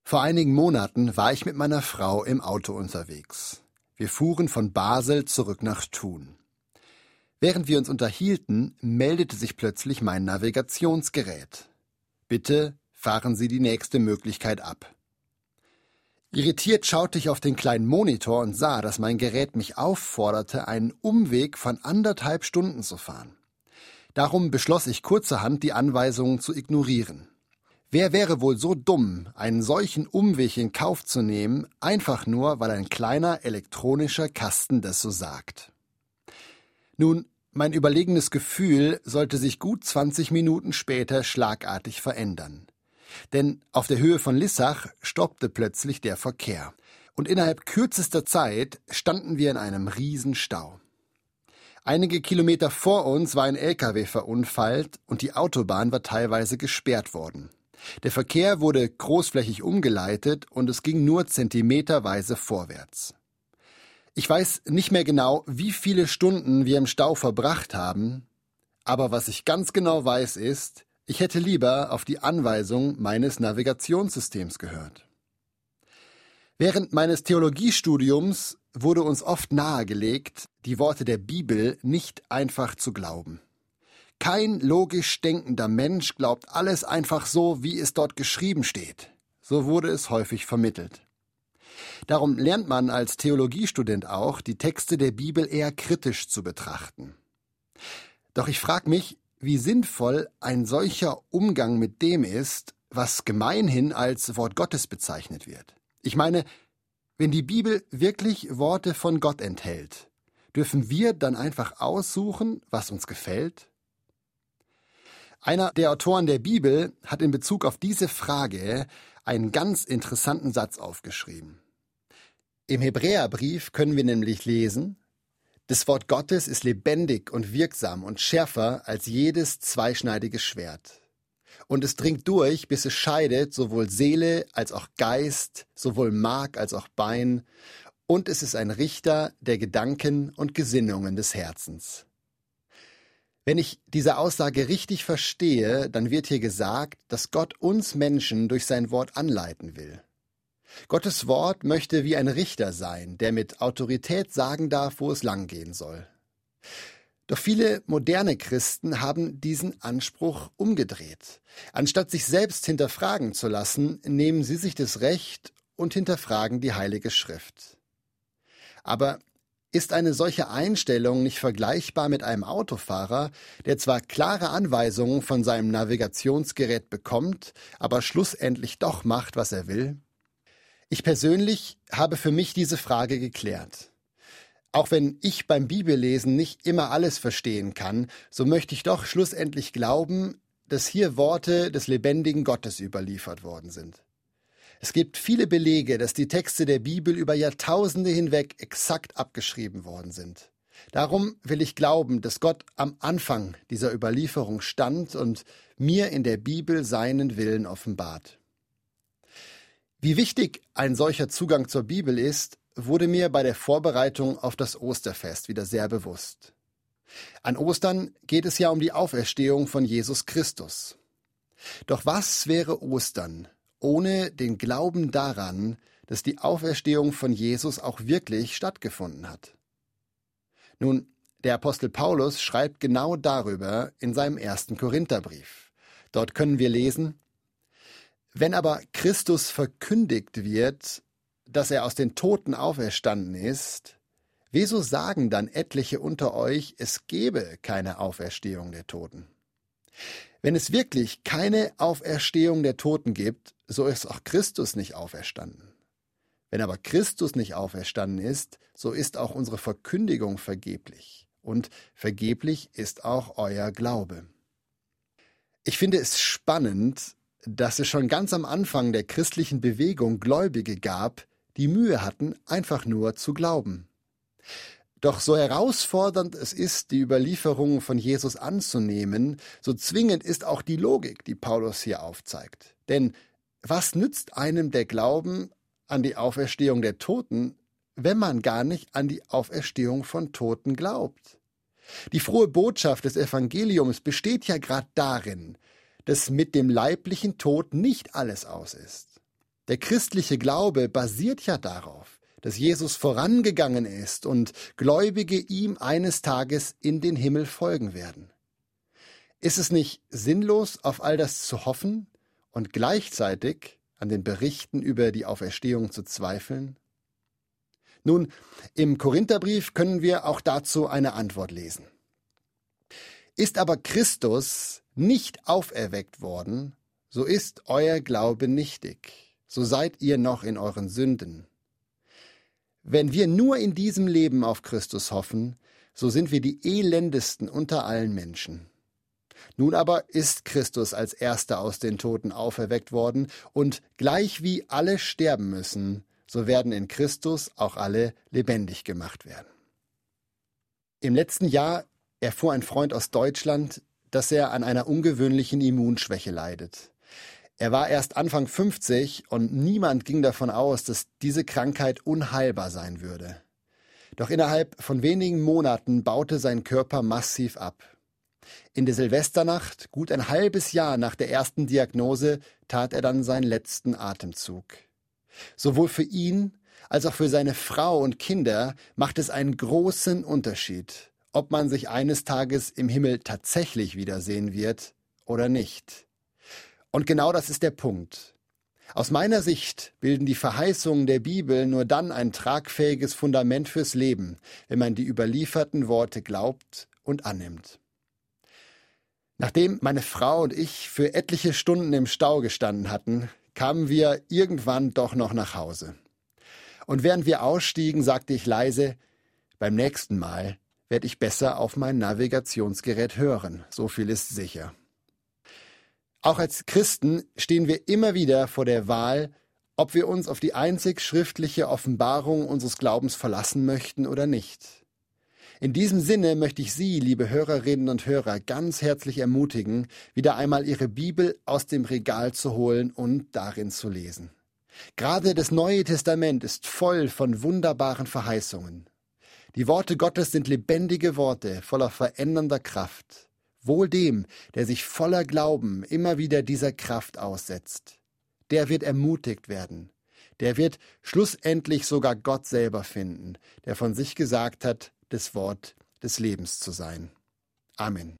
Vor einigen Monaten war ich mit meiner Frau im Auto unterwegs. Wir fuhren von Basel zurück nach Thun. Während wir uns unterhielten, meldete sich plötzlich mein Navigationsgerät. Bitte fahren Sie die nächste Möglichkeit ab. Irritiert schaute ich auf den kleinen Monitor und sah, dass mein Gerät mich aufforderte, einen Umweg von 1,5 Stunden zu fahren. Darum beschloss ich kurzerhand, die Anweisungen zu ignorieren. Wer wäre wohl so dumm, einen solchen Umweg in Kauf zu nehmen, einfach nur, weil ein kleiner elektronischer Kasten das so sagt? Nun, mein überlegenes Gefühl sollte sich gut 20 Minuten später schlagartig verändern. Denn auf der Höhe von Lissach stoppte plötzlich der Verkehr. Und innerhalb kürzester Zeit standen wir in einem Riesenstau. Einige Kilometer vor uns war ein LKW verunfallt und die Autobahn war teilweise gesperrt worden. Der Verkehr wurde großflächig umgeleitet und es ging nur zentimeterweise vorwärts. Ich weiß nicht mehr genau, wie viele Stunden wir im Stau verbracht haben, aber was ich ganz genau weiß ist, ich hätte lieber auf die Anweisung meines Navigationssystems gehört. Während meines Theologiestudiums wurde uns oft nahegelegt, die Worte der Bibel nicht einfach zu glauben. Kein logisch denkender Mensch glaubt alles einfach so, wie es dort geschrieben steht. So wurde es häufig vermittelt. Darum lernt man als Theologiestudent auch, die Texte der Bibel eher kritisch zu betrachten. Doch ich frage mich, wie sinnvoll ein solcher Umgang mit dem ist, was gemeinhin als Wort Gottes bezeichnet wird. Ich meine, wenn die Bibel wirklich Worte von Gott enthält, dürfen wir dann einfach aussuchen, was uns gefällt? Einer der Autoren der Bibel hat in Bezug auf diese Frage einen ganz interessanten Satz aufgeschrieben. Im Hebräerbrief können wir nämlich lesen: Das Wort Gottes ist lebendig und wirksam und schärfer als jedes zweischneidige Schwert. Und es dringt durch, bis es scheidet sowohl Seele als auch Geist, sowohl Mark als auch Bein. Und es ist ein Richter der Gedanken und Gesinnungen des Herzens. Wenn ich diese Aussage richtig verstehe, dann wird hier gesagt, dass Gott uns Menschen durch sein Wort anleiten will. Gottes Wort möchte wie ein Richter sein, der mit Autorität sagen darf, wo es langgehen soll. Doch viele moderne Christen haben diesen Anspruch umgedreht. Anstatt sich selbst hinterfragen zu lassen, nehmen sie sich das Recht und hinterfragen die Heilige Schrift. Aber ist eine solche Einstellung nicht vergleichbar mit einem Autofahrer, der zwar klare Anweisungen von seinem Navigationsgerät bekommt, aber schlussendlich doch macht, was er will? Ich persönlich habe für mich diese Frage geklärt. Auch wenn ich beim Bibellesen nicht immer alles verstehen kann, so möchte ich doch schlussendlich glauben, dass hier Worte des lebendigen Gottes überliefert worden sind. Es gibt viele Belege, dass die Texte der Bibel über Jahrtausende hinweg exakt abgeschrieben worden sind. Darum will ich glauben, dass Gott am Anfang dieser Überlieferung stand und mir in der Bibel seinen Willen offenbart. Wie wichtig ein solcher Zugang zur Bibel ist, wurde mir bei der Vorbereitung auf das Osterfest wieder sehr bewusst. An Ostern geht es ja um die Auferstehung von Jesus Christus. Doch was wäre Ostern ohne den Glauben daran, dass die Auferstehung von Jesus auch wirklich stattgefunden hat? Nun, der Apostel Paulus schreibt genau darüber in seinem 1. Korintherbrief. Dort können wir lesen: Wenn aber Christus verkündigt wird, dass er aus den Toten auferstanden ist, wieso sagen dann etliche unter euch, es gebe keine Auferstehung der Toten? Wenn es wirklich keine Auferstehung der Toten gibt, so ist auch Christus nicht auferstanden. Wenn aber Christus nicht auferstanden ist, so ist auch unsere Verkündigung vergeblich. Und vergeblich ist auch euer Glaube. Ich finde es spannend, dass es schon ganz am Anfang der christlichen Bewegung Gläubige gab, die Mühe hatten, einfach nur zu glauben. Doch so herausfordernd es ist, die Überlieferungen von Jesus anzunehmen, so zwingend ist auch die Logik, die Paulus hier aufzeigt. Denn was nützt einem der Glauben an die Auferstehung der Toten, wenn man gar nicht an die Auferstehung von Toten glaubt? Die frohe Botschaft des Evangeliums besteht ja gerade darin, dass mit dem leiblichen Tod nicht alles aus ist. Der christliche Glaube basiert ja darauf, dass Jesus vorangegangen ist und Gläubige ihm eines Tages in den Himmel folgen werden. Ist es nicht sinnlos, auf all das zu hoffen und gleichzeitig an den Berichten über die Auferstehung zu zweifeln? Nun, im Korintherbrief können wir auch dazu eine Antwort lesen. Ist aber Christus nicht auferweckt worden, so ist euer Glaube nichtig, so seid ihr noch in euren Sünden. Wenn wir nur in diesem Leben auf Christus hoffen, so sind wir die elendesten unter allen Menschen. Nun aber ist Christus als Erster aus den Toten auferweckt worden, und gleich wie alle sterben müssen, so werden in Christus auch alle lebendig gemacht werden. Im letzten Jahr erfuhr ein Freund aus Deutschland, dass er an einer ungewöhnlichen Immunschwäche leidet. Er war erst Anfang 50 und niemand ging davon aus, dass diese Krankheit unheilbar sein würde. Doch innerhalb von wenigen Monaten baute sein Körper massiv ab. In der Silvesternacht, gut ein halbes Jahr nach der ersten Diagnose, tat er dann seinen letzten Atemzug. Sowohl für ihn als auch für seine Frau und Kinder macht es einen großen Unterschied, ob man sich eines Tages im Himmel tatsächlich wiedersehen wird oder nicht. Und genau das ist der Punkt. Aus meiner Sicht bilden die Verheißungen der Bibel nur dann ein tragfähiges Fundament fürs Leben, wenn man die überlieferten Worte glaubt und annimmt. Nachdem meine Frau und ich für etliche Stunden im Stau gestanden hatten, kamen wir irgendwann doch noch nach Hause. Und während wir ausstiegen, sagte ich leise, beim nächsten Mal werde ich besser auf mein Navigationsgerät hören, so viel ist sicher. Auch als Christen stehen wir immer wieder vor der Wahl, ob wir uns auf die einzig schriftliche Offenbarung unseres Glaubens verlassen möchten oder nicht. In diesem Sinne möchte ich Sie, liebe Hörerinnen und Hörer, ganz herzlich ermutigen, wieder einmal Ihre Bibel aus dem Regal zu holen und darin zu lesen. Gerade das Neue Testament ist voll von wunderbaren Verheißungen. Die Worte Gottes sind lebendige Worte voller verändernder Kraft. Wohl dem, der sich voller Glauben immer wieder dieser Kraft aussetzt. Der wird ermutigt werden. Der wird schlussendlich sogar Gott selber finden, der von sich gesagt hat, das Wort des Lebens zu sein. Amen.